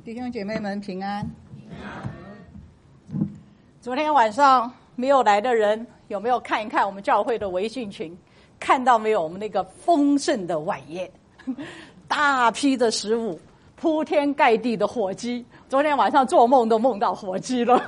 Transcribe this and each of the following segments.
弟兄姐妹们平安。昨天晚上没有来的人，有没有看一看我们教会的微信群？看到没有？我们那个丰盛的晚宴，大批的食物，铺天盖地的火鸡。昨天晚上做梦都梦到火鸡了。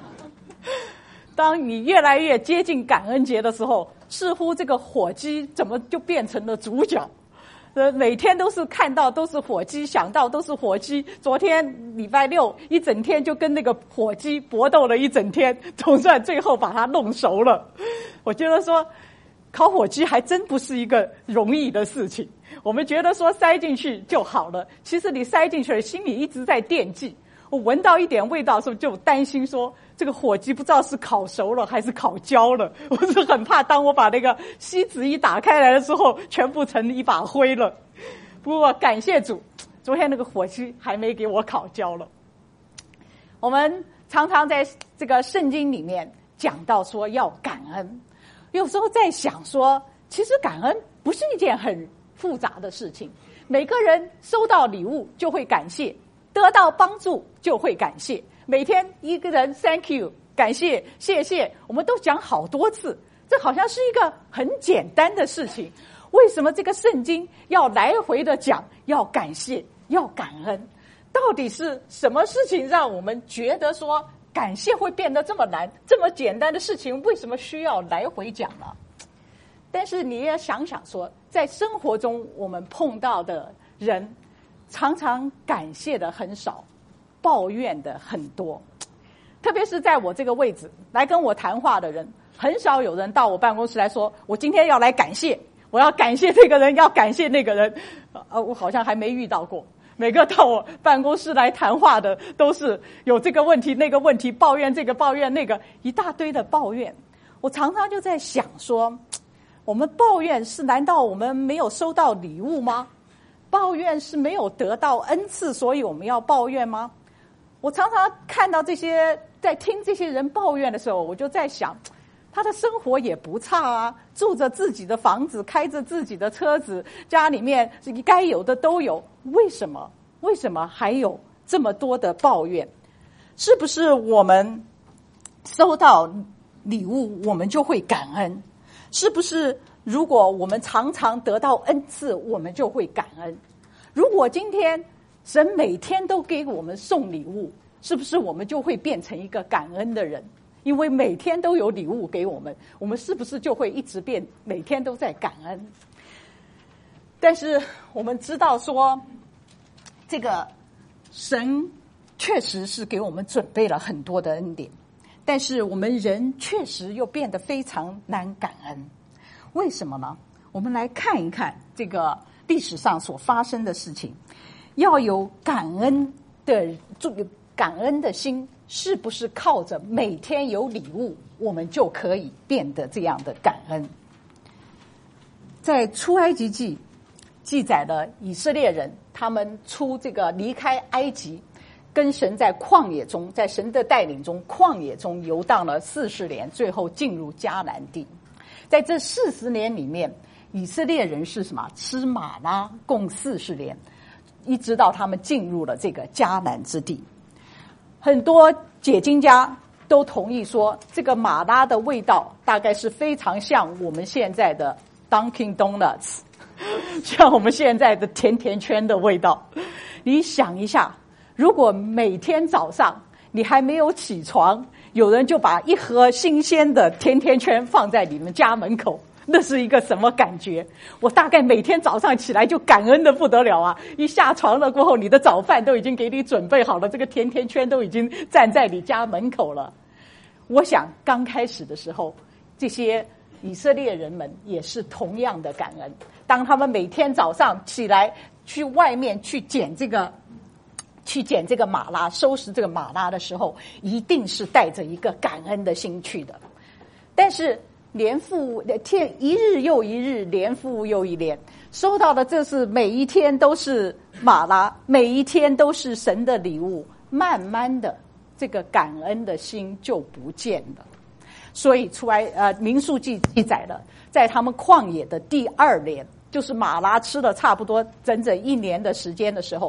当你越来越接近感恩节的时候，似乎这个火鸡怎么就变成了主角？每天都是看到都是火鸡，想到都是火鸡。昨天礼拜六一整天就跟那个火鸡搏斗了一整天，总算最后把它弄熟了。我觉得说烤火鸡还真不是一个容易的事情。我们觉得说塞进去就好了，其实你塞进去了，心里一直在惦记。我闻到一点味道的时候就担心说这个火鸡不知道是烤熟了还是烤焦了，我是很怕当我把那个锡纸一打开来的时候全部成一把灰了。不过感谢主，昨天那个火鸡还没给我烤焦了。我们常常在这个圣经里面讲到说要感恩，有时候在想说其实感恩不是一件很复杂的事情，每个人收到礼物就会感谢，得到帮助就会感谢，每天一个人 thank you 感谢谢谢，我们都讲好多次，这好像是一个很简单的事情。为什么这个圣经要来回的讲要感谢要感恩？到底是什么事情让我们觉得说感谢会变得这么难？这么简单的事情为什么需要来回讲呢？但是你也想想说，在生活中我们碰到的人常常感谢的很少，抱怨的很多。特别是在我这个位置来跟我谈话的人，很少有人到我办公室来说我今天要来感谢，我要感谢这个人，要感谢那个人。我好像还没遇到过。每个到我办公室来谈话的都是有这个问题那个问题，抱怨这个抱怨那个，一大堆的抱怨。我常常就在想说，我们抱怨是难道我们没有收到礼物吗？抱怨是没有得到恩赐，所以我们要抱怨吗？我常常看到这些，在听这些人抱怨的时候，我就在想，他的生活也不差啊，住着自己的房子，开着自己的车子，家里面该有的都有，为什么还有这么多的抱怨？是不是我们收到礼物我们就会感恩？是不是如果我们常常得到恩赐我们就会感恩？如果今天神每天都给我们送礼物，是不是我们就会变成一个感恩的人？因为每天都有礼物给我们，我们是不是就会一直变，每天都在感恩？但是我们知道说，这个神确实是给我们准备了很多的恩典，但是我们人确实又变得非常难感恩。为什么呢？我们来看一看这个历史上所发生的事情。要有感恩的心，是不是靠着每天有礼物我们就可以变得这样的感恩？在出埃及记记载了以色列人他们出这个离开埃及，跟神在旷野中，在神的带领中旷野中游荡了40年，最后进入迦南地。在这40年里面，以色列人是什么？吃玛拉，共40年，一直到他们进入了这个迦南之地。很多解经家都同意说，这个玛拉的味道大概是非常像我们现在的 Dunkin' Donuts， 像我们现在的甜甜圈的味道。你想一下，如果每天早上你还没有起床，有人就把一盒新鲜的甜甜圈放在你们家门口，那是一个什么感觉？我大概每天早上起来就感恩的不得了啊！一下床了过后，你的早饭都已经给你准备好了，这个甜甜圈都已经站在你家门口了。我想刚开始的时候，这些以色列人们也是同样的感恩。当他们每天早上起来去外面去捡这个玛拉，收拾这个玛拉的时候，一定是带着一个感恩的心去的。但是一日又一日，年复又一年，收到的这是每一天都是玛拉，每一天都是神的礼物，慢慢的这个感恩的心就不见了。所以民数记记载了，在他们旷野的第2年，就是玛拉吃了差不多整整1年的时间的时候，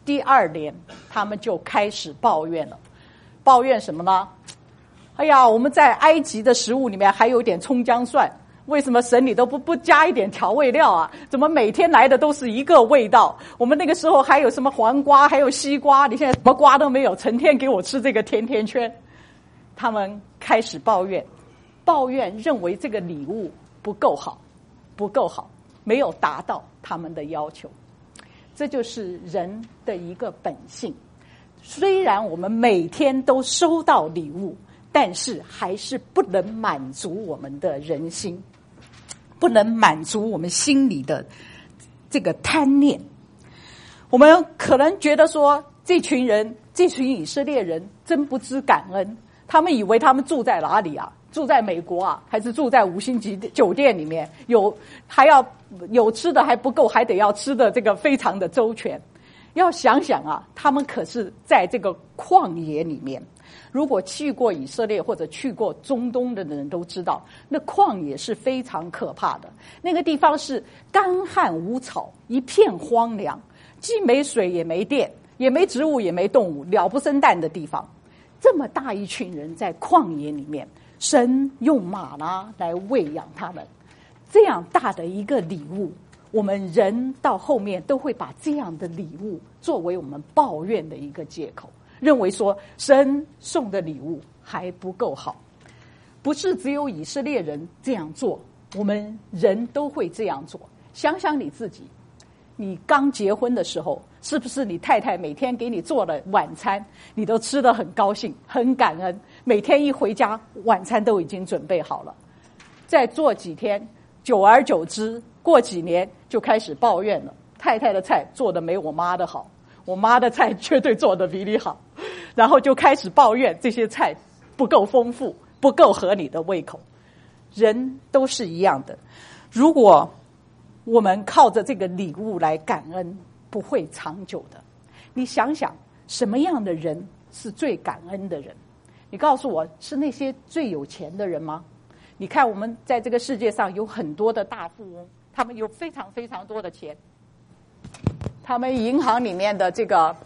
第2年他们就开始抱怨了。抱怨什么呢？哎呀，我们在埃及的食物里面还有点葱姜蒜，为什么神你都不加一点调味料啊？怎么每天来的都是一个味道？我们那个时候还有什么黄瓜，还有西瓜，你现在什么瓜都没有，成天给我吃这个甜甜圈。他们开始抱怨，认为这个礼物不够好，没有达到他们的要求。这就是人的一个本性。虽然我们每天都收到礼物，但是还是不能满足我们的人心，不能满足我们心里的这个贪念。我们可能觉得说，这群以色列人真不知感恩，他们以为他们住在哪里啊？住在美国啊，还是住在5星级酒店里面？还要有吃的还不够，还得要吃的这个非常的周全。要想想啊，他们可是在这个旷野里面。如果去过以色列或者去过中东的人都知道，那旷野是非常可怕的。那个地方是干旱无草，一片荒凉，既没水也没电，也没植物也没动物，鸟不生蛋的地方。这么大一群人在旷野里面，神用马拉来喂养他们。这样大的一个礼物，我们人到后面都会把这样的礼物作为我们抱怨的一个借口，认为说神送的礼物还不够好。不是只有以色列人这样做，我们人都会这样做。想想你自己，你刚结婚的时候，是不是你太太每天给你做的晚餐，你都吃得很高兴，很感恩，每天一回家晚餐都已经准备好了。再做几天，久而久之，过几年就开始抱怨了，太太的菜做得没我妈的好，我妈的菜绝对做得比你好，然后就开始抱怨这些菜不够丰富，不够合你的胃口。人都是一样的，如果我们靠着这个礼物来感恩，不会长久的。你想想，什么样的人是最感恩的人？你告诉我，是那些最有钱的人吗？你看我们在这个世界上有很多的大富翁，他们有非常非常多的钱，他们银行里面的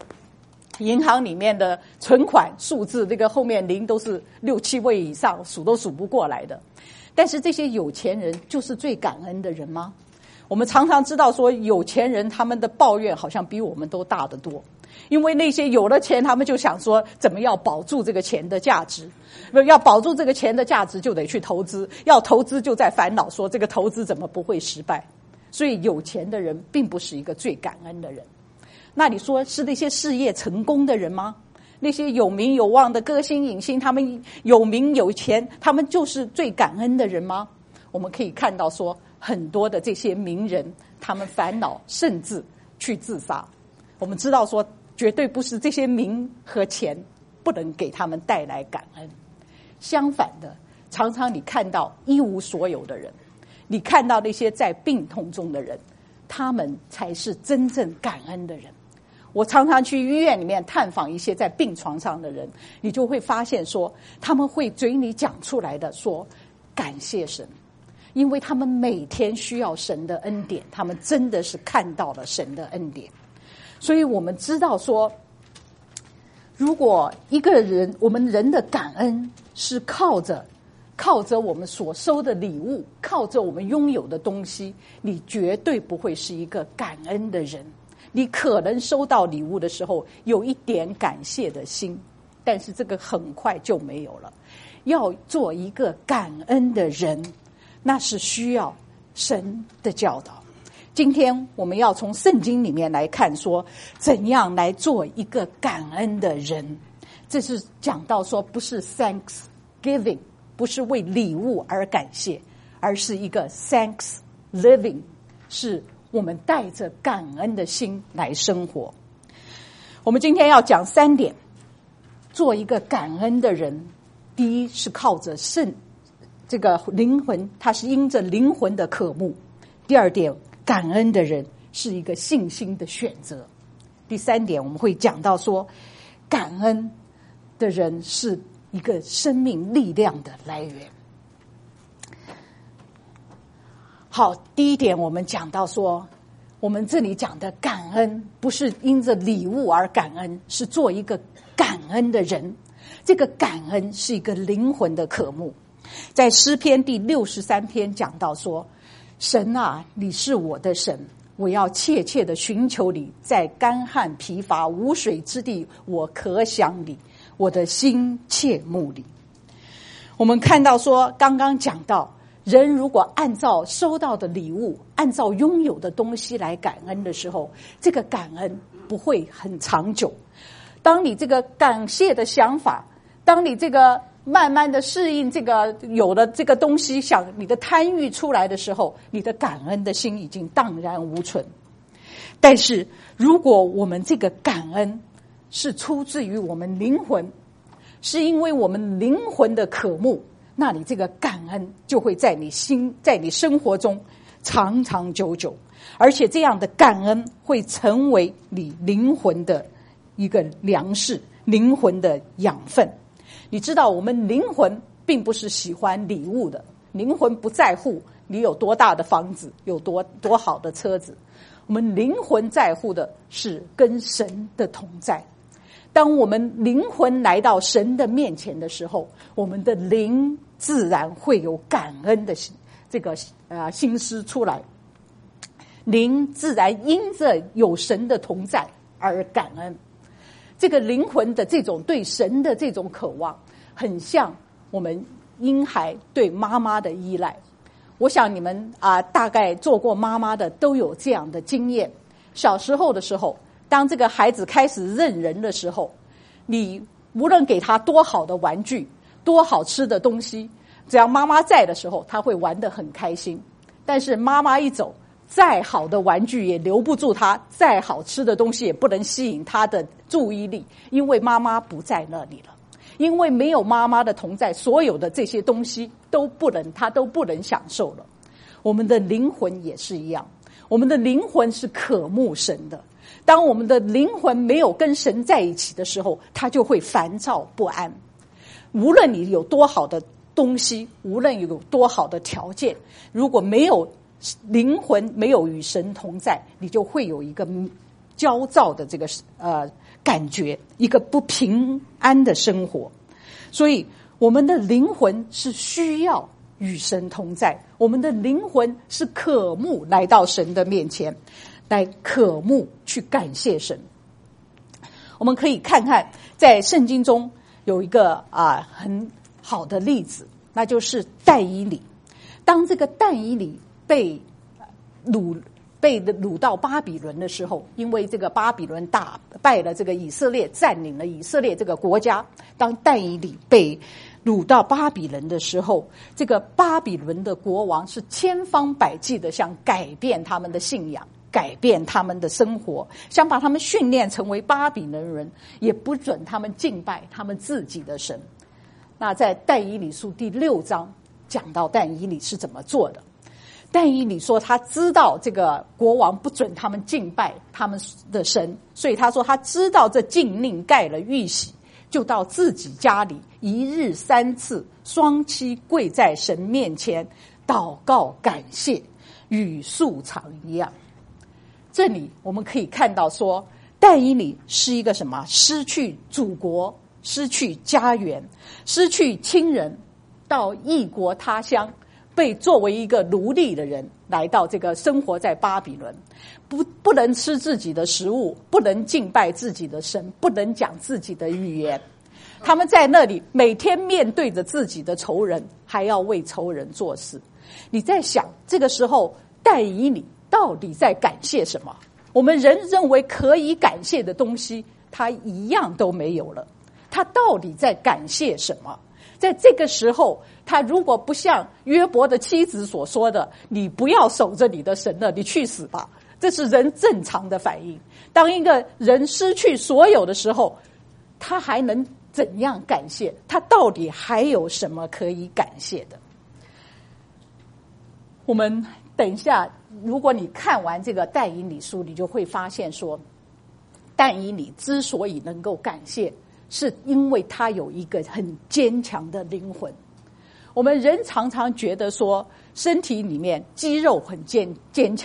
存款数字，这个后面零都是6、7位以上，数都数不过来的。但是这些有钱人就是最感恩的人吗？我们常常知道说，有钱人他们的抱怨好像比我们都大得多，因为那些有了钱，他们就想说怎么要保住这个钱的价值，要保住这个钱的价值就得去投资，要投资就在烦恼说这个投资怎么不会失败。所以有钱的人并不是一个最感恩的人。那你说是那些事业成功的人吗？那些有名有望的歌星影星，他们有名有钱，他们就是最感恩的人吗？我们可以看到说，很多的这些名人，他们烦恼甚至去自杀。我们知道说，绝对不是这些名和钱不能给他们带来感恩。相反的，常常你看到一无所有的人，你看到那些在病痛中的人，他们才是真正感恩的人。我常常去医院里面探访一些在病床上的人，你就会发现说，他们会嘴里讲出来的说感谢神，因为他们每天需要神的恩典，他们真的是看到了神的恩典。所以我们知道说，如果一个人，我们人的感恩是靠着我们所收的礼物，靠着我们拥有的东西，你绝对不会是一个感恩的人。你可能收到礼物的时候有一点感谢的心，但是这个很快就没有了。要做一个感恩的人，那是需要神的教导。今天我们要从圣经里面来看说，怎样来做一个感恩的人。这是讲到说，不是 Thanksgiving， 不是为礼物而感谢，而是一个 Thanks living， 是我们带着感恩的心来生活。我们今天要讲3点，做一个感恩的人。第一是靠着这个灵魂，他是因着灵魂的渴慕。第2点，感恩的人是一个信心的选择。第3点，我们会讲到说，感恩的人是一个生命力量的来源。好，第1点我们讲到说， 我们这里讲的感恩，不是因着礼物而感恩，是做一个感恩的人。这个感恩是一个灵魂的渴慕。在诗篇第63篇讲到说，神啊，你是我的神，我要切切的寻求你，在干旱疲乏无水之地，我可想你，我的心切慕你。我们看到说，刚刚讲到，人如果按照收到的礼物，按照拥有的东西来感恩的时候，这个感恩不会很长久。当你这个感谢的想法，当你这个慢慢的适应这个有了这个东西，想你的贪欲出来的时候，你的感恩的心已经荡然无存。但是如果我们这个感恩是出自于我们灵魂，是因为我们灵魂的渴慕，那你这个感恩就会在你生活中长长久久，而且这样的感恩会成为你灵魂的一个粮食，灵魂的养分。你知道我们灵魂并不是喜欢礼物的，灵魂不在乎你有多大的房子，有多好的车子，我们灵魂在乎的是跟神的同在。当我们灵魂来到神的面前的时候，我们的灵自然会有感恩的这个心思出来，灵自然因着有神的同在而感恩。这个灵魂的这种对神的这种渴望，很像我们婴孩对妈妈的依赖。我想你们大概做过妈妈的都有这样的经验。小时候的时候，当这个孩子开始认人的时候，你无论给他多好的玩具，多好吃的东西，只要妈妈在的时候，他会玩得很开心。但是妈妈一走，再好的玩具也留不住他，再好吃的东西也不能吸引他的注意力，因为妈妈不在那里了。因为没有妈妈的同在，所有的这些东西他都不能享受了。我们的灵魂也是一样，我们的灵魂是渴慕神的。当我们的灵魂没有跟神在一起的时候，他就会烦躁不安。无论你有多好的东西，无论有多好的条件，如果没有灵魂，没有与神同在，你就会有一个焦躁的这个感觉，一个不平安的生活。所以我们的灵魂是需要与神同在，我们的灵魂是渴慕来到神的面前，来渴慕去感谢神。我们可以看看在圣经中有一个很好的例子，那就是但以理。当这个但以理被掳到巴比伦的时候，因为这个巴比伦打败了这个以色列，占领了以色列这个国家。当但以理被掳到巴比伦的时候，这个巴比伦的国王是千方百计的想改变他们的信仰，改变他们的生活，想把他们训练成为巴比伦人，也不准他们敬拜他们自己的神。那在但以理书第6章讲到但以理是怎么做的。但以理说他知道这个国王不准他们敬拜他们的神，所以他说他知道这禁令盖了玉玺，就到自己家里一日3次双膝跪在神面前祷告感谢，与素常一样。这里我们可以看到说，但以理是一个什么？失去祖国，失去家园，失去亲人，到异国他乡，被作为一个奴隶的人来到这个生活在巴比伦，不能吃自己的食物，不能敬拜自己的神，不能讲自己的语言。他们在那里每天面对着自己的仇人，还要为仇人做事。你在想，这个时候但以理到底在感谢什么？我们人认为可以感谢的东西，他一样都没有了。他到底在感谢什么？在这个时候，他如果不像约伯的妻子所说的，你不要守着你的神了，你去死吧，这是人正常的反应。当一个人失去所有的时候，他还能怎样感谢？他到底还有什么可以感谢的？我们等一下，如果你看完这个但以理书，你就会发现说，但以理之所以能够感谢，是因为他有一个很坚强的灵魂。我们人常常觉得说，身体里面肌肉很坚强，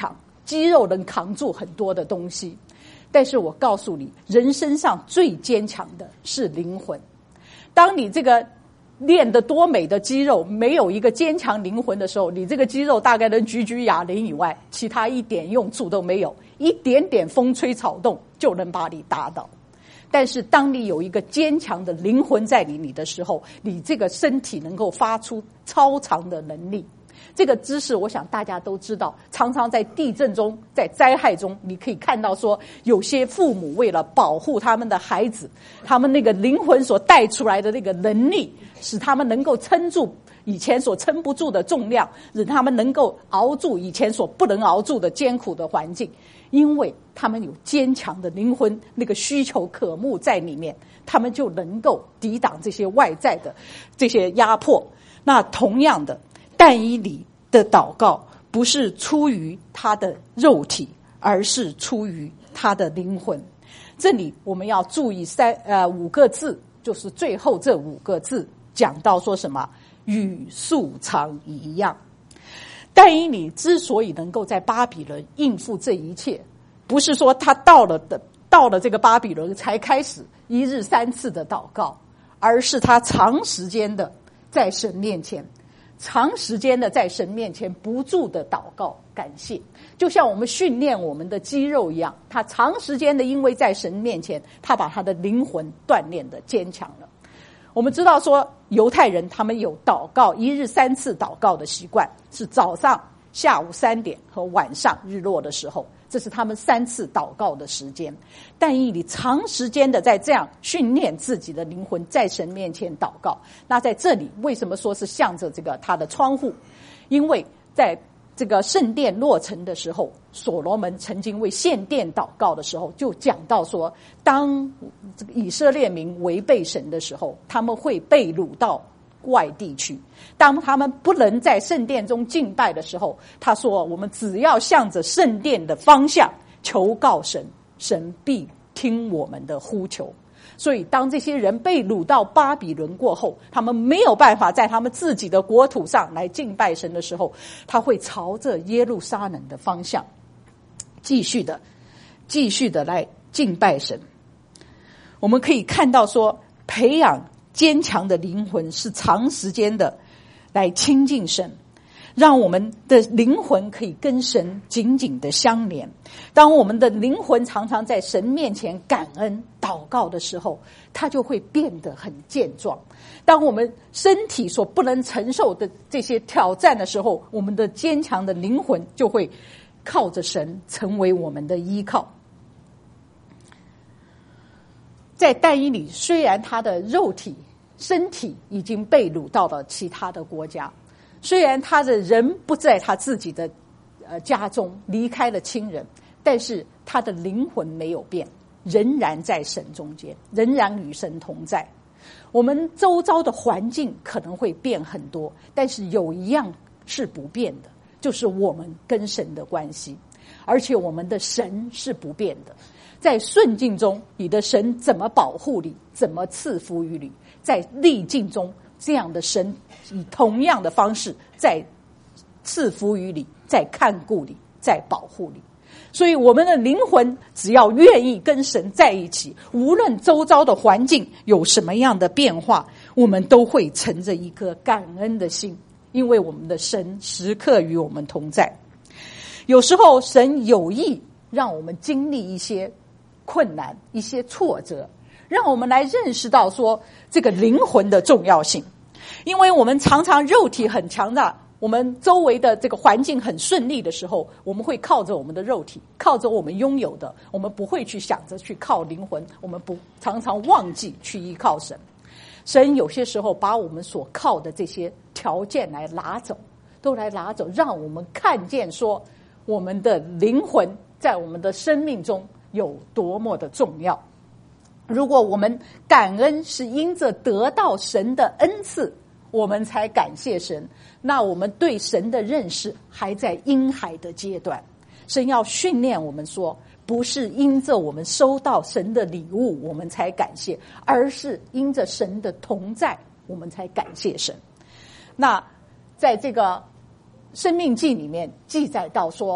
肌肉能扛住很多的东西，但是我告诉你，人身上最坚强的是灵魂。当你这个练得多美的肌肉没有一个坚强灵魂的时候，你这个肌肉大概能举举哑铃以外，其他一点用处都没有，一点点风吹草动就能把你打倒。但是当你有一个坚强的灵魂在你的时候，你这个身体能够发出超常的能力。这个知识我想大家都知道，常常在地震中，在灾害中，你可以看到说，有些父母为了保护他们的孩子，他们那个灵魂所带出来的那个能力，使他们能够撑住以前所撑不住的重量，使他们能够熬住以前所不能熬住的艰苦的环境，因为他们有坚强的灵魂，那个需求渴慕在里面，他们就能够抵挡这些外在的这些压迫。那同样的，但以理的祷告不是出于他的肉体，而是出于他的灵魂。这里我们要注意5个字，就是最后这5个字讲到说什么？与素常一样。但以理之所以能够在巴比伦应付这一切，不是说他到了这个巴比伦才开始1日3次的祷告，而是他长时间的在神面前，长时间的在神面前不住的祷告感谢，就像我们训练我们的肌肉一样，他长时间的因为在神面前，他把他的灵魂锻炼的坚强了。我们知道说犹太人他们有祷告1日3次祷告的习惯，是早上、下午3点和晚上日落的时候，这是他们3次祷告的时间。但以理长时间的在这样训练自己的灵魂，在神面前祷告。那在这里为什么说是向着这个他的窗户？因为在这个圣殿落成的时候，所罗门曾经为献殿祷告的时候，就讲到说，当这个以色列民违背神的时候，他们会被掳到外地去。当他们不能在圣殿中敬拜的时候，他说我们只要向着圣殿的方向求告神，神必听我们的呼求。所以当这些人被掳到巴比伦过后，他们没有办法在他们自己的国土上来敬拜神的时候，他会朝着耶路撒冷的方向继续的来敬拜神。我们可以看到说，培养坚强的灵魂是长时间的来亲近神，让我们的灵魂可以跟神紧紧的相连。当我们的灵魂常常在神面前感恩祷告的时候，它就会变得很健壮。当我们身体所不能承受的这些挑战的时候，我们的坚强的灵魂就会靠着神成为我们的依靠。在但以理，虽然他的身体已经被掳到了其他的国家，虽然他的人不在他自己的家中，离开了亲人，但是他的灵魂没有变，仍然在神中间，仍然与神同在。我们周遭的环境可能会变很多，但是有一样是不变的，就是我们跟神的关系，而且我们的神是不变的。在顺境中，你的神怎么保护你，怎么赐福于你；在逆境中，这样的神以同样的方式在赐福于你，在看顾你，在保护你。所以我们的灵魂只要愿意跟神在一起，无论周遭的环境有什么样的变化，我们都会存着一颗感恩的心，因为我们的神时刻与我们同在。有时候神有意让我们经历一些困难，一些挫折，让我们来认识到说这个灵魂的重要性。因为我们常常肉体很强大，我们周围的这个环境很顺利的时候，我们会靠着我们的肉体，靠着我们拥有的，我们不会去想着去靠灵魂，我们常常忘记去依靠神。神有些时候把我们所靠的这些条件来拿走，让我们看见说我们的灵魂在我们的生命中有多么的重要。如果我们感恩是因着得到神的恩赐，我们才感谢神，那我们对神的认识还在婴孩的阶段。神要训练我们说，不是因着我们收到神的礼物我们才感谢，而是因着神的同在我们才感谢神。那在这个生命记里面记载到说，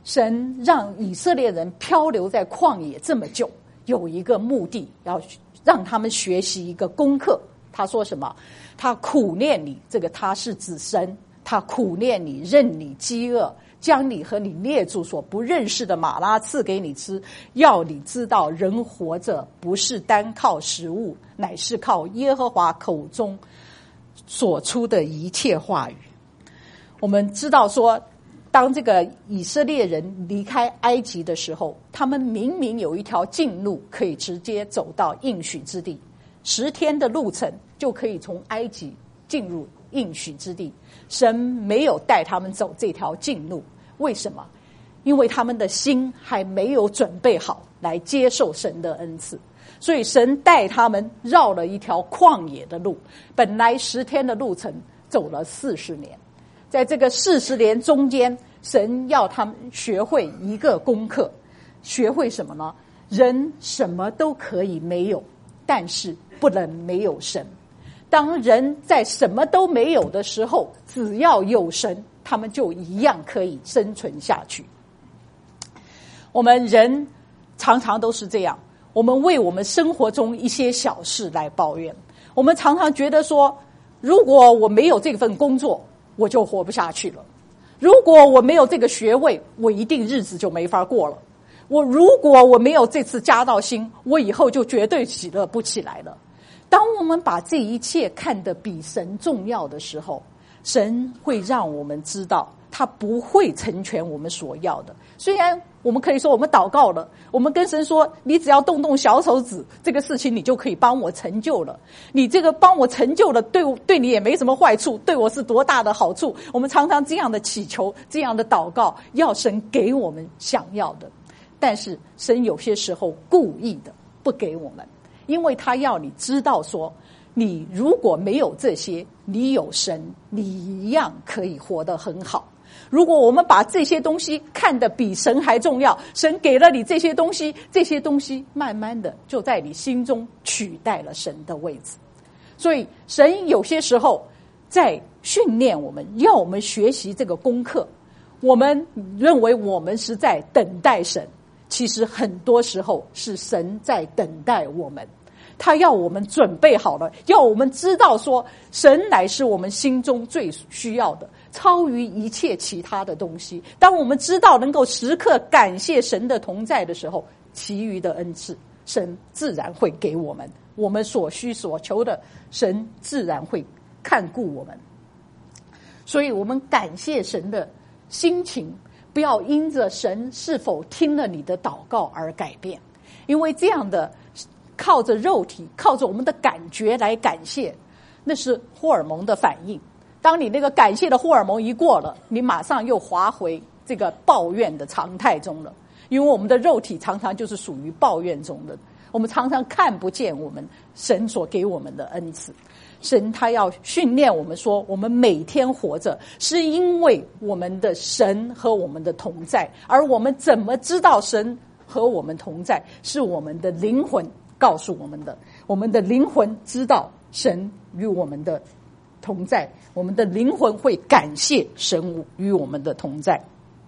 神让以色列人漂流在旷野这么久，有一个目的，要让他们学习一个功课。他说什么？他苦念你，这个他是指神，他苦念你，任你饥饿，将你和你列祖所不认识的玛拉赐给你吃，要你知道人活着不是单靠食物，乃是靠耶和华口中所出的一切话语。我们知道说，当这个以色列人离开埃及的时候，他们明明有一条近路可以直接走到应许之地，10天的路程就可以从埃及进入应许之地。神没有带他们走这条近路，为什么？因为他们的心还没有准备好来接受神的恩赐，所以神带他们绕了一条旷野的路。本来10天的路程走了40年，在这个40年中间，神要他们学会一个功课，学会什么呢？人什么都可以没有，但是不能没有神。当人在什么都没有的时候，只要有神，他们就一样可以生存下去。我们人常常都是这样，我们为我们生活中一些小事来抱怨。我们常常觉得说，如果我没有这份工作，我就活不下去了；如果我没有这个学位，我一定日子就没法过了；如果我没有这次加到薪，我以后就绝对喜乐不起来了。当我们把这一切看得比神重要的时候，神会让我们知道他不会成全我们所要的。虽然我们可以说我们祷告了，我们跟神说，你只要动动小手指，这个事情你就可以帮我成就了，你这个帮我成就了，对你也没什么坏处，对我是多大的好处。我们常常这样的祈求，这样的祷告，要神给我们想要的。但是神有些时候故意的不给我们，因为他要你知道说，你如果没有这些，你有神，你一样可以活得很好。如果我们把这些东西看得比神还重要，神给了你这些东西，这些东西慢慢的就在你心中取代了神的位置。所以神有些时候在训练我们，要我们学习这个功课。我们认为我们是在等待神，其实很多时候是神在等待我们。他要我们准备好了，要我们知道说，神乃是我们心中最需要的，超于一切其他的东西。当我们知道能够时刻感谢神的同在的时候，其余的恩赐神自然会给我们，我们所需所求的神自然会看顾我们。所以我们感谢神的心情不要因着神是否听了你的祷告而改变，因为这样的靠着肉体，靠着我们的感觉来感谢，那是荷尔蒙的反应。当你那个感谢的荷尔蒙一过了，你马上又滑回这个抱怨的常态中了。因为我们的肉体常常就是属于抱怨中的，我们常常看不见我们神所给我们的恩赐。神他要训练我们说，我们每天活着是因为我们的神和我们的同在，而我们怎么知道神和我们同在，是我们的灵魂告诉我们的。我们的灵魂知道神与我们的同在，我们的灵魂会感谢神与我们的同在。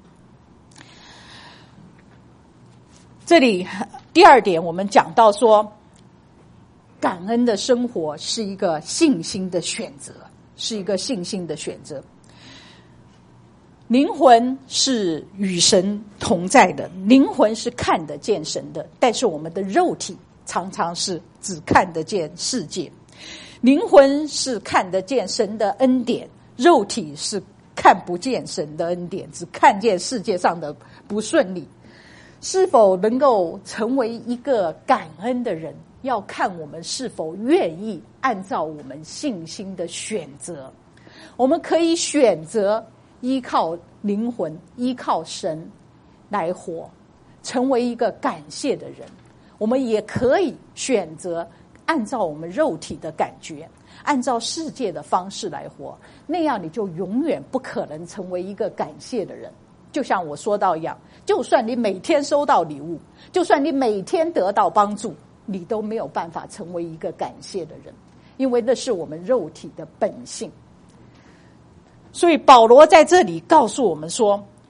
这里第二点我们讲到说，感恩的生活是一个信心的选择，是一个信心的选择。灵魂是与神同在的，灵魂是看得见神的，但是我们的肉体常常是只看得见世界。灵魂是看得见神的恩典，肉体是看不见神的恩典，只看见世界上的不顺利。是否能够成为一个感恩的人，要看我们是否愿意按照我们信心的选择。我们可以选择依靠灵魂，依靠神来活，成为一个感谢的人。我们也可以选择按照我们肉体的感觉，按照世界的方式来活，那样你就永远不可能成为一个感谢的人。就像我说到一样，就算你每天收到礼物，就算你每天得到帮助，你都没有办法成为一个感谢的人，因为那是我们肉体的本性。所以保罗在这里告诉我们说，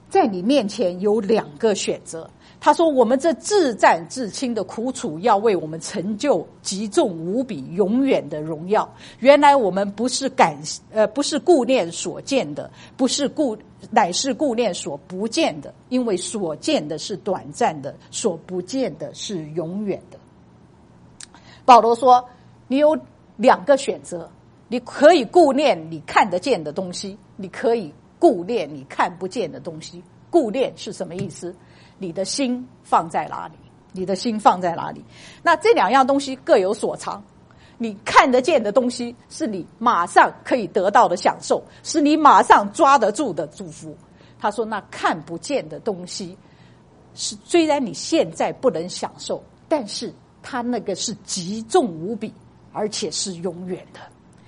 在你面前有2个选择。他说我们这至战至轻的苦楚要为我们成就极重无比永远的荣耀。原来我们不是顾念所见的，乃是顾念所不见的，因为所见的是短暂的，所不见的是永远的。保罗说你有2个选择，你可以顾念你看得见的东西，你可以顾念你看不见的东西。顾念是什么意思？你的心放在哪里？你的心放在哪里？那这2样东西各有所长。你看得见的东西是你马上可以得到的享受，是你马上抓得住的祝福。他说那看不见的东西是虽然你现在不能享受，但是它那个是极重无比，而且是永远的。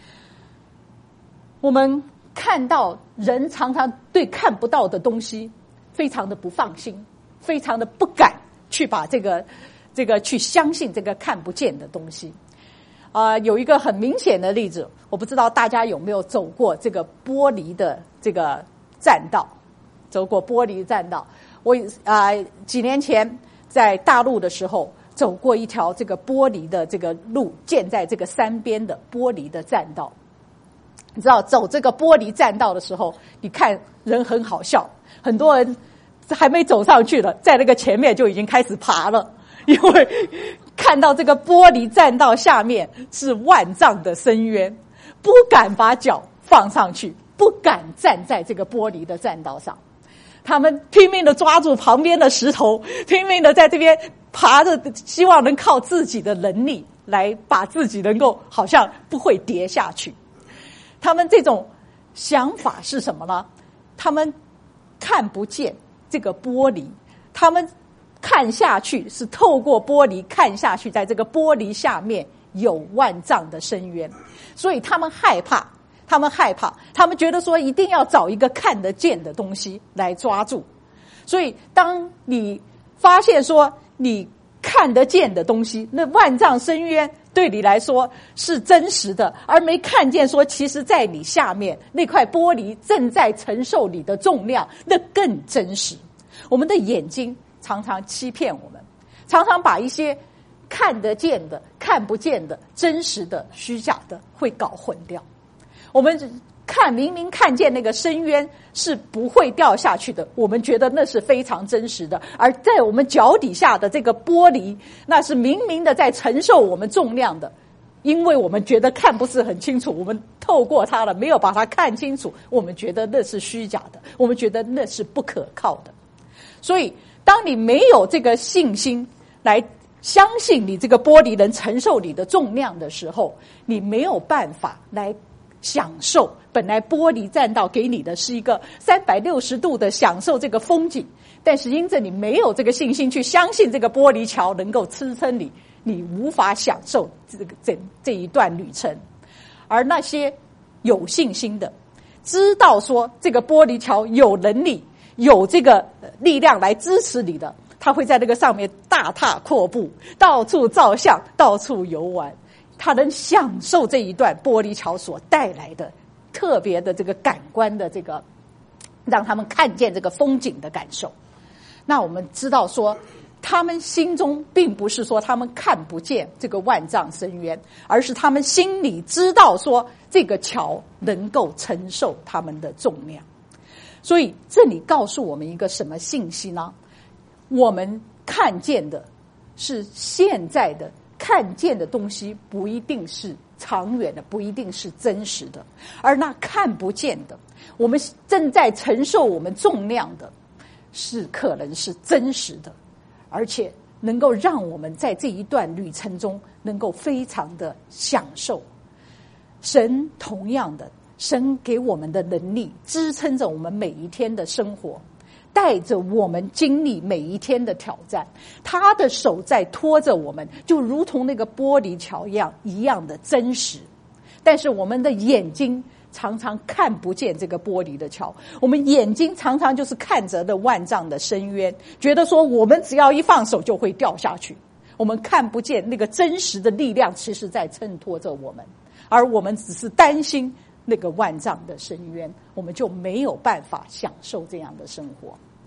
我们看到人常常对看不到的东西非常的不放心，非常的不敢去把这个去相信这个看不见的东西。有一个很明显的例子，我不知道大家有没有走过这个玻璃的这个栈道，走过玻璃栈道。我几年前在大陆的时候走过一条这个玻璃的这个路，建在这个山边的玻璃的栈道。你知道走这个玻璃栈道的时候，你看人很好笑，很多人还没走上去了，在那个前面就已经开始爬了，因为看到这个玻璃栈道下面是万丈的深渊，不敢把脚放上去，不敢站在这个玻璃的栈道上。他们拼命的抓住旁边的石头，拼命的在这边爬着，希望能靠自己的能力来把自己能够好像不会跌下去。他们这种想法是什么呢？他们看不见这个玻璃，他们看下去是透过玻璃看下去，在这个玻璃下面有万丈的深渊，所以他们害怕，他们觉得说一定要找一个看得见的东西来抓住。所以当你发现说你看得见的东西，那万丈深渊对你来说是真实的，而没看见说其实在你下面那块玻璃正在承受你的重量，那更真实。我们的眼睛常常欺骗我们，常常把一些看得见的、看不见的、真实的、虚假的会搞混掉。我们明明看见那个深渊是不会掉下去的，我们觉得那是非常真实的，而在我们脚底下的这个玻璃，那是明明的在承受我们重量的，因为我们觉得看不是很清楚，我们透过它了，没有把它看清楚，我们觉得那是虚假的，我们觉得那是不可靠的。所以当你没有这个信心来相信你这个玻璃能承受你的重量的时候，你没有办法来享受本来玻璃栈道给你的是一个360度的享受这个风景，但是因着你没有这个信心去相信这个玻璃桥能够支撑你，你无法享受这一段旅程。而那些有信心的，知道说这个玻璃桥有能力有这个力量来支持你的，他会在那个上面大踏阔步，到处照相，到处游玩，他能享受这一段玻璃桥所带来的特别的这个感官的这个让他们看见这个风景的感受。那我们知道说他们心中并不是说他们看不见这个万丈深渊，而是他们心里知道说这个桥能够承受他们的重量。所以这里告诉我们一个什么信息呢？我们看见的是现在的，看见的东西不一定是长远的，不一定是真实的，而那看不见的，我们正在承受我们重量的，是可能是真实的，而且能够让我们在这一段旅程中能够非常的享受。神同样的，神给我们的能力支撑着我们每一天的生活，带着我们经历每一天的挑战，他的手在拖着我们，就如同那个玻璃桥一样的真实。但是我们的眼睛常常看不见这个玻璃的桥，我们眼睛常常就是看着那万丈的深渊，觉得说我们只要一放手就会掉下去，我们看不见那个真实的力量其实在衬托着我们，而我们只是担心那个万丈的深渊，我们就没有办法享受这样的生活。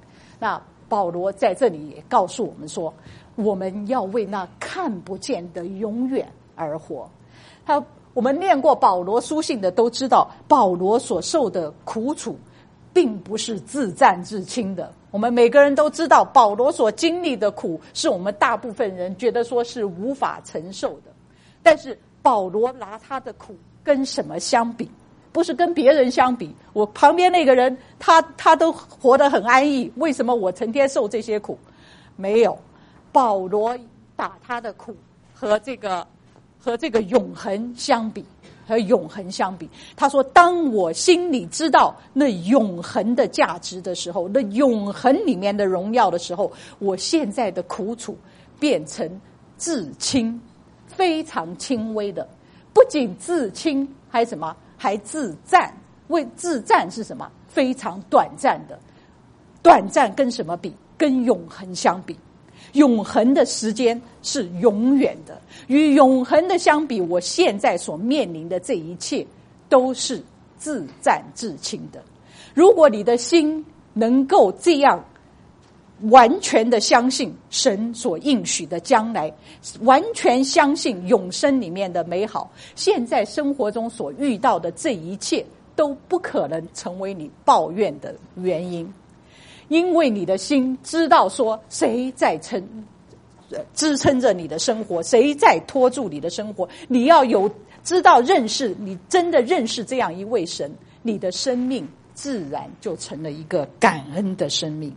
那保罗在这里也告诉我们说，我们要为那看不见的永远而活。我们念过保罗书信的都知道，保罗所受的苦楚并不是自战自清的。我们每个人都知道，保罗所经历的苦是我们大部分人觉得说是无法承受的。但是保罗拿他的苦跟什么相比？不是跟别人相比，我旁边那个人他都活得很安逸，为什么我成天受这些苦？没有，保罗把他的苦和这个永恒相比，他说，当我心里知道那永恒的价值的时候，那永恒里面的荣耀的时候，我现在的苦楚变成至轻，非常轻微的。不仅至轻，还什么？还自战。为自战是什么？非常短暂的。短暂跟什么比？跟永恒相比。永恒的时间是永远的，与永恒的相比，我现在所面临的这一切都是自战自清的。如果你的心能够这样完全的相信神所应许的将来，完全相信永生里面的美好，现在生活中所遇到的这一切都不可能成为你抱怨的原因。因为你的心知道说谁在支撑着你的生活，谁在拖住你的生活，你要有知道认识，你真的认识这样一位神，你的生命自然就成了一个感恩的生命。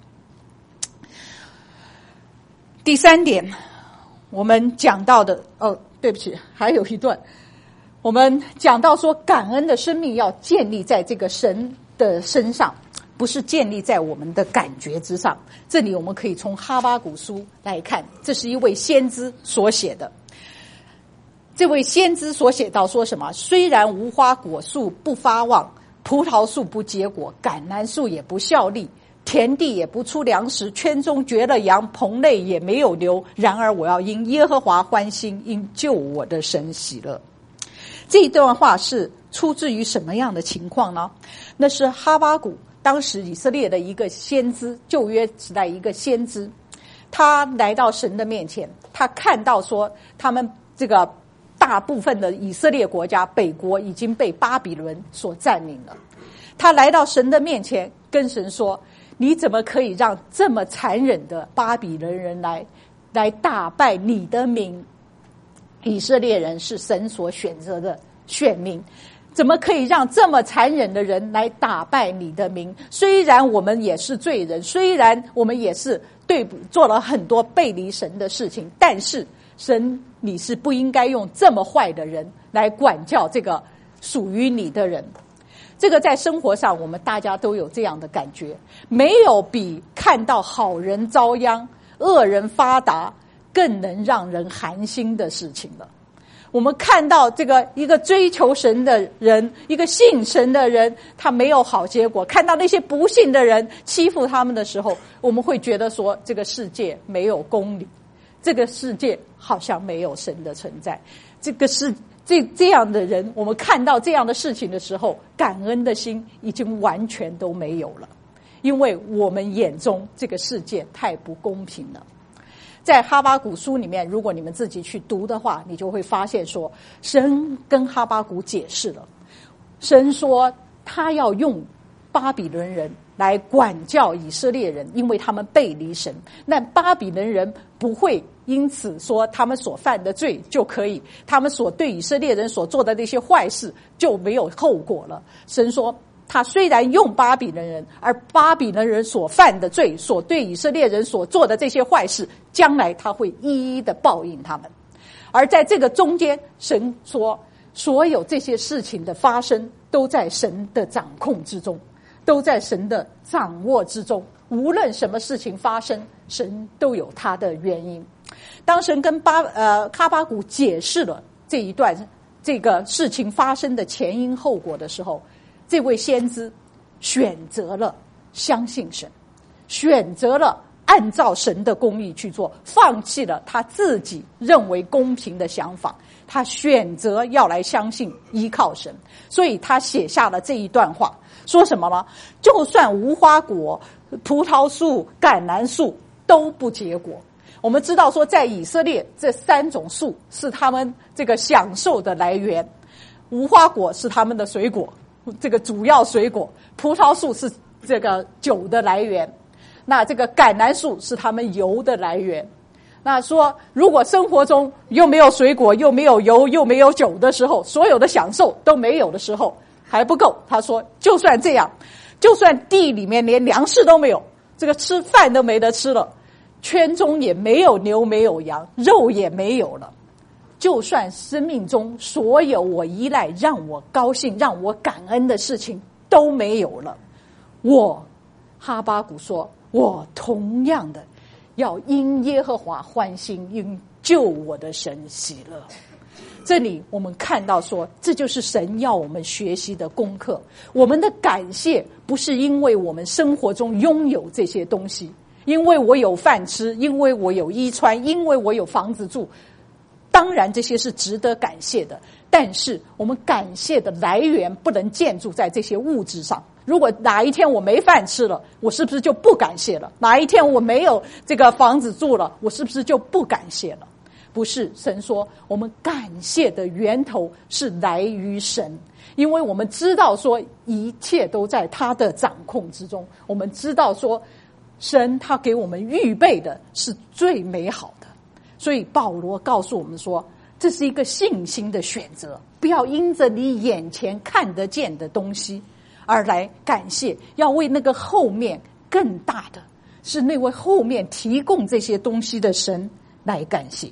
第三点，我们讲到的对不起，还有一段，我们讲到说感恩的生命要建立在这个神的身上，不是建立在我们的感觉之上。这里我们可以从哈巴谷书来看，这是一位先知所写的。这位先知所写到说什么？虽然无花果树不发旺，葡萄树不结果，橄榄树也不效力，田地也不出粮食，圈中绝了羊，棚内也没有牛，然而我要因耶和华欢心，因救我的神喜乐。这一段话是出自于什么样的情况呢？那是哈巴谷，当时以色列的一个先知，旧约时代一个先知，他来到神的面前，他看到说他们这个大部分的以色列国家北国已经被巴比伦所占领了。他来到神的面前，跟神说，你怎么可以让这么残忍的巴比伦人来打败你的民？以色列人是神所选择的选民，怎么可以让这么残忍的人来打败你的民？虽然我们也是罪人，虽然我们也是做了很多背离神的事情，但是神，你是不应该用这么坏的人来管教这个属于你的人。这个在生活上我们大家都有这样的感觉，没有比看到好人遭殃、恶人发达更能让人寒心的事情了。我们看到这个一个追求神的人，一个信神的人，他没有好结果，看到那些不信的人欺负他们的时候，我们会觉得说这个世界没有公理，这个世界好像没有神的存在。这样的人，我们看到这样的事情的时候，感恩的心已经完全都没有了，因为我们眼中这个世界太不公平了。在哈巴谷书里面，如果你们自己去读的话，你就会发现说，神跟哈巴谷解释了，神说他要用巴比伦人来管教以色列人，因为他们背离神。那巴比伦人不会因此说他们所犯的罪就可以，他们所对以色列人所做的那些坏事就没有后果了。神说他虽然用巴比伦人，而巴比伦人所犯的罪，所对以色列人所做的这些坏事，将来他会一一的报应他们。而在这个中间，神说所有这些事情的发生都在神的掌控之中，都在神的掌握之中，无论什么事情发生，神都有他的原因。当神跟哈巴谷解释了这一段这个事情发生的前因后果的时候，这位先知选择了相信神，选择了按照神的公义去做，放弃了他自己认为公平的想法，他选择要来相信依靠神。所以他写下了这一段话，说什么呢？就算无花果葡萄树、橄榄树都不结果。我们知道说，在以色列这3种树是他们这个享受的来源，无花果是他们的水果，这个主要水果；葡萄树是这个酒的来源，那这个橄榄树是他们油的来源。那说，如果生活中又没有水果，又没有油，又没有酒的时候，所有的享受都没有的时候，还不够。他说，就算这样，就算地里面连粮食都没有，这个吃饭都没得吃了，圈中也没有牛，没有羊，肉也没有了。就算生命中所有我依赖、让我高兴、让我感恩的事情都没有了，哈巴谷说，我同样的要因耶和华欢心，因救我的神喜乐。这里我们看到说，这就是神要我们学习的功课。我们的感谢不是因为我们生活中拥有这些东西，因为我有饭吃，因为我有衣穿，因为我有房子住，当然这些是值得感谢的，但是我们感谢的来源不能建筑在这些物质上。如果哪一天我没饭吃了，我是不是就不感谢了？哪一天我没有这个房子住了，我是不是就不感谢了？不是，神说我们感谢的源头是来于神，因为我们知道说一切都在他的掌控之中，我们知道说神他给我们预备的是最美好的。所以保罗告诉我们说，这是一个信心的选择，不要因着你眼前看得见的东西而来感谢，要为那个后面更大的，是那位后面提供这些东西的神来感谢。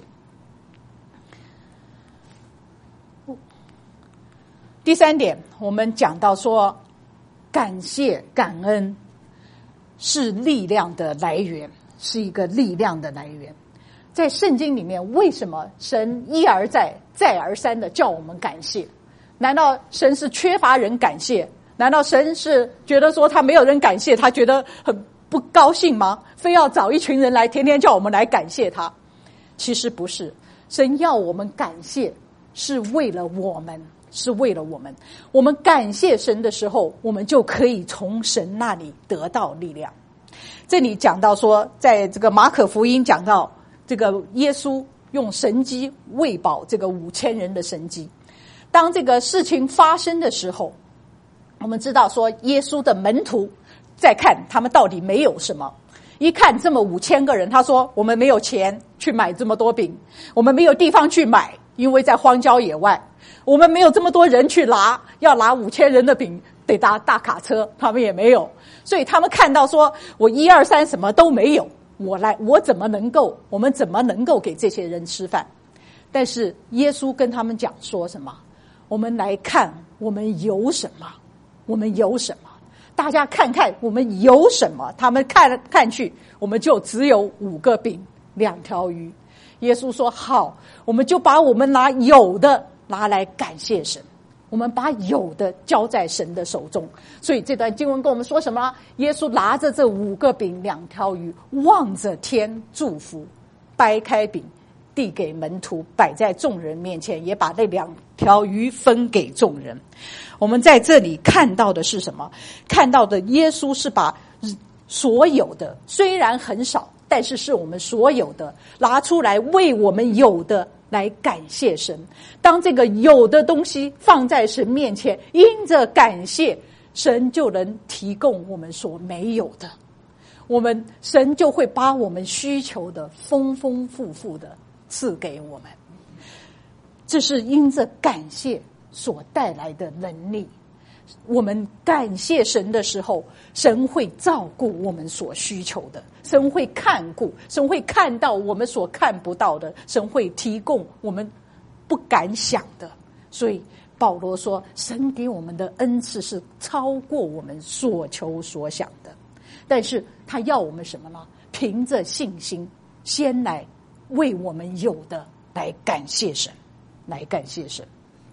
第3点，我们讲到说，感谢感恩是力量的来源，是一个力量的来源。在圣经里面，为什么神一而再再而三的叫我们感谢？难道神是缺乏人感谢？难道神是觉得说他没有人感谢，他觉得很不高兴吗？非要找一群人来天天叫我们来感谢他？其实不是，神要我们感谢是为了我们，是为了我们。我们感谢神的时候，我们就可以从神那里得到力量。这里讲到说，在这个马可福音讲到这个耶稣用神迹喂饱这个5000人的神迹。当这个事情发生的时候，我们知道说耶稣的门徒再看他们到底没有什么，一看这么5000个人，他说我们没有钱去买这么多饼，我们没有地方去买，因为在荒郊野外，我们没有这么多人去拿，要拿5000人的饼得搭大卡车，他们也没有。所以他们看到说我1、2、3什么都没有，我们怎么能够给这些人吃饭？但是耶稣跟他们讲说什么？我们来看我们有什么，我们有什么？大家看看我们有什么？他们看看去，我们就只有5个饼2条鱼。耶稣说好，我们就把我们有的拿来感谢神，我们把有的交在神的手中。所以这段经文跟我们说什么？耶稣拿着这5个饼2条鱼，望着天祝福，掰开饼递给门徒，摆在众人面前，也把那2条鱼分给众人。我们在这里看到的是什么？看到的耶稣是把所有的，虽然很少，但是是我们所有的拿出来，为我们有的来感谢神。当这个有的东西放在神面前，因着感谢，神就能提供我们所没有的，神就会把我们需求的丰丰富富的赐给我们。这是因着感谢所带来的能力。我们感谢神的时候，神会照顾我们所需求的，神会看顾，神会看到我们所看不到的，神会提供我们不敢想的。所以保罗说，神给我们的恩赐是超过我们所求所想的。但是他要我们什么呢？凭着信心，先来为我们有的来感谢神，来感谢神。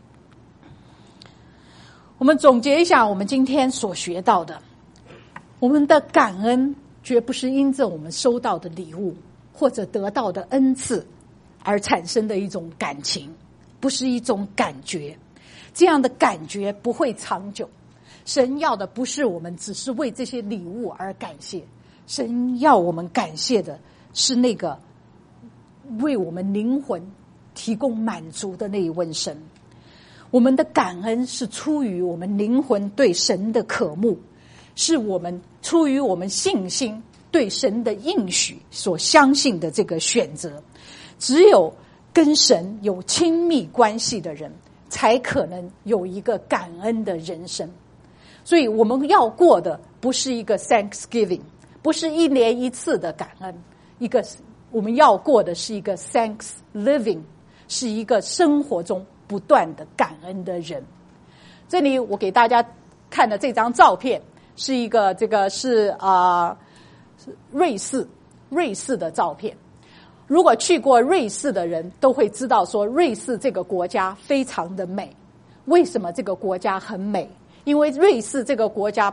我们总结一下我们今天所学到的，我们的感恩绝不是因着我们收到的礼物或者得到的恩赐而产生的一种感情，不是一种感觉，这样的感觉不会长久， 神要的不是我们只是为这些礼物而感谢，神要我们感谢的是那个为我们灵魂提供满足的那一位神。我们的感恩是出于我们灵魂对神的渴慕，是我们出于我们信心对神的应许所相信的这个选择。只有跟神有亲密关系的人，才可能有一个感恩的人生。所以我们要过的不是一个 Thanksgiving， 不是一年一次的感恩，我们要过的是一个 Thanks Living， 是一个生活中不断的感恩的人。这里我给大家看的这张照片是一个瑞士的照片。如果去过瑞士的人都会知道说，瑞士这个国家非常的美。为什么这个国家很美？因为瑞士这个国家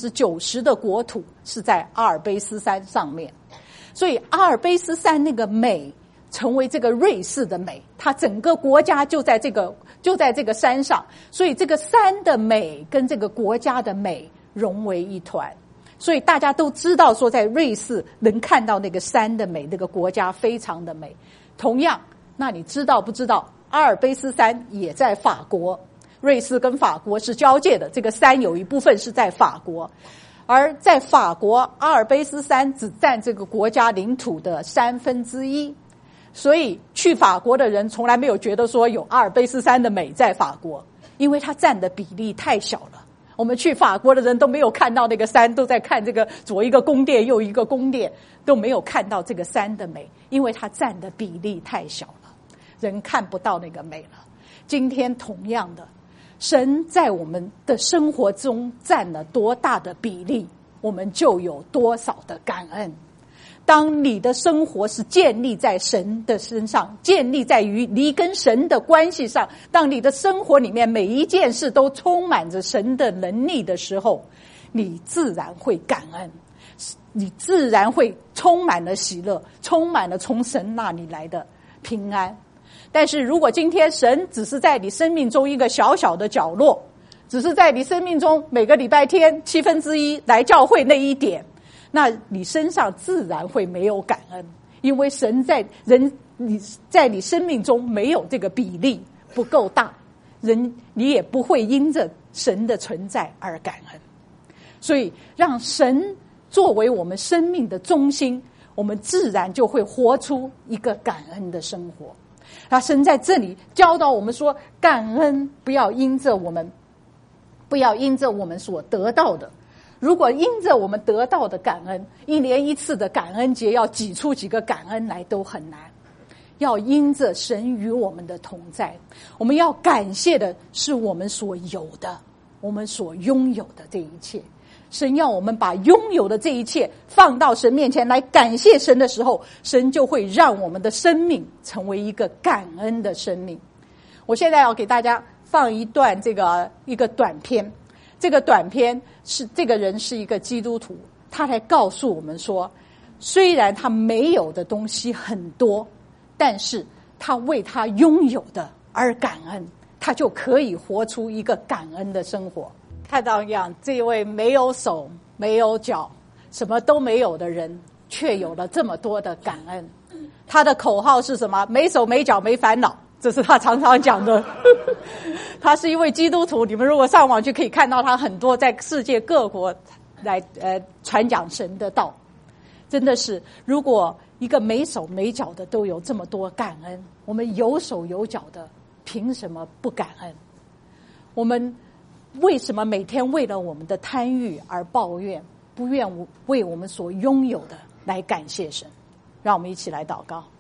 90%的国土是在阿尔卑斯山上面，所以阿尔卑斯山那个美成为这个瑞士的美，它整个国家就在这个山上，所以这个山的美跟这个国家的美融为一团。所以大家都知道说，在瑞士能看到那个山的美，那个国家非常的美。同样，那你知道不知道阿尔卑斯山也在法国？瑞士跟法国是交界的，这个山有一部分是在法国，而在法国阿尔卑斯山只占这个国家领土的1/3，所以去法国的人从来没有觉得说有阿尔卑斯山的美在法国，因为它占的比例太小了。我们去法国的人都没有看到那个山，都在看这个左一个宫殿右一个宫殿，都没有看到这个山的美，因为它占的比例太小了，人看不到那个美了。今天同样的，神在我们的生活中占了多大的比例，我们就有多少的感恩。当你的生活是建立在神的身上，建立在于你跟神的关系上，当你的生活里面每一件事都充满着神的能力的时候，你自然会感恩，你自然会充满了喜乐，充满了从神那里来的平安。但是如果今天神只是在你生命中一个小小的角落，只是在你生命中每个礼拜天1/7来教会那一点，那你身上自然会没有感恩，因为神在你生命中没有这个比例不够大，你也不会因着神的存在而感恩。所以让神作为我们生命的中心，我们自然就会活出一个感恩的生活。那神在这里教导我们说，感恩不要因着我们所得到的。如果因着我们得到的感恩，一年一次的感恩节要挤出几个感恩来都很难。要因着神与我们的同在，我们要感谢的是我们所有的，我们所拥有的这一切。神要我们把拥有的这一切放到神面前来感谢神的时候，神就会让我们的生命成为一个感恩的生命。我现在要给大家放一段一个短片。这个短片是这个人是一个基督徒，他来告诉我们说，虽然他没有的东西很多，但是他为他拥有的而感恩，他就可以活出一个感恩的生活。看到一样，这位没有手没有脚什么都没有的人，却有了这么多的感恩。他的口号是什么？没手没脚没烦恼，这是他常常讲的。他是一位基督徒，你们如果上网去可以看到他很多在世界各国来传讲神的道。真的是，如果一个没手没脚的都有这么多感恩，我们有手有脚的凭什么不感恩？我们为什么每天为了我们的贪欲而抱怨，不愿为我们所拥有的来感谢神？让我们一起来祷告。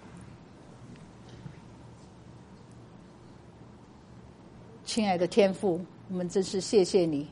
亲爱的天父，我们真是谢谢你，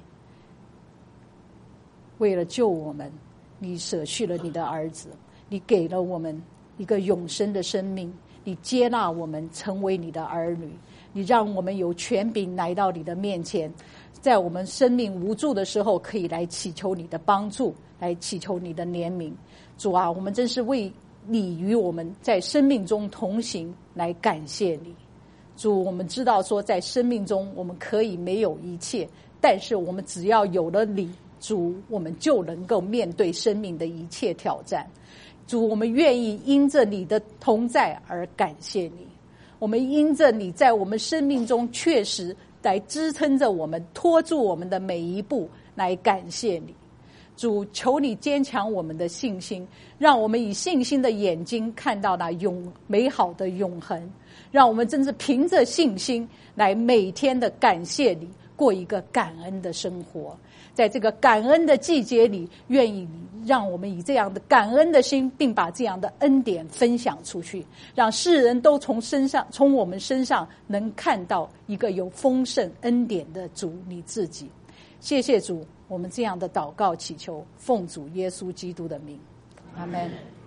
为了救我们，你舍去了你的儿子，你给了我们一个永生的生命，你接纳我们成为你的儿女，你让我们有权柄来到你的面前，在我们生命无助的时候可以来祈求你的帮助，来祈求你的怜悯。主啊，我们真是为你与我们在生命中同行来感谢你。主，我们知道说在生命中我们可以没有一切， 但是我们只要有了你，主，我们就能够面对生命的一切挑战。主，我们愿意因着你的同在而感谢你，我们因着你在我们生命中确实来支撑着我们，拖住我们的每一步，来感谢你。主，求你坚强我们的信心，让我们以信心的眼睛看到那美好的永恒，让我们真是凭着信心来每天的感谢你，过一个感恩的生活。在这个感恩的季节里，愿意你让我们以这样的感恩的心，并把这样的恩典分享出去，让世人都从我们身上能看到一个有丰盛恩典的主你自己。谢谢主，我们这样的祷告祈求，奉主耶稣基督的名，阿们。